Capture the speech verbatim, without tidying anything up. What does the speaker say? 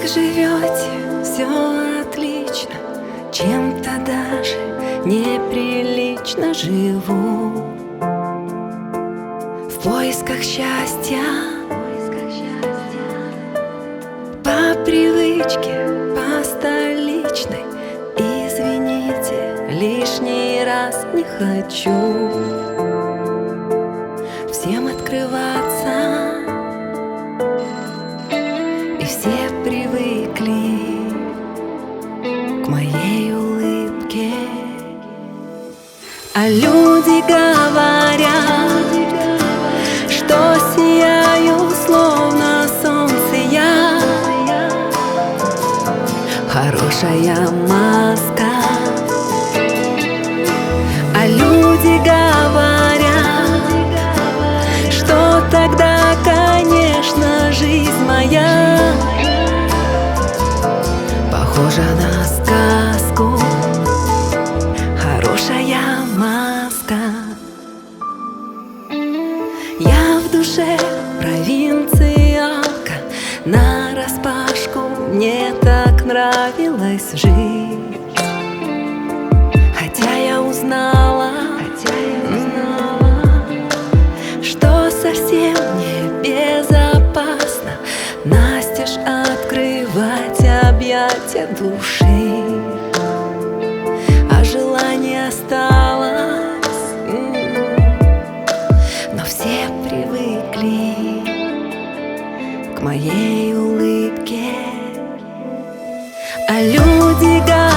как живете, все отлично, чем-то даже неприлично живу. В поисках счастья, по привычке, по столичной. Извините, лишний раз не хочу всем открываться. И все привыкли к моей улыбке. А люди говорят, что сияю, словно солнце я. Хорошая маска. А люди говорят, что тогда, конечно, жизнь моя похожа на сказку. Хорошая маска. Я в душе провинциалка, нараспашку мне так нравилось жить. Хотя я узнала, хотя я узнала, что совсем не безопасно настежь открывать объятия души. А желание осталось, но все привыкли к моей улыбке. А люди говорят,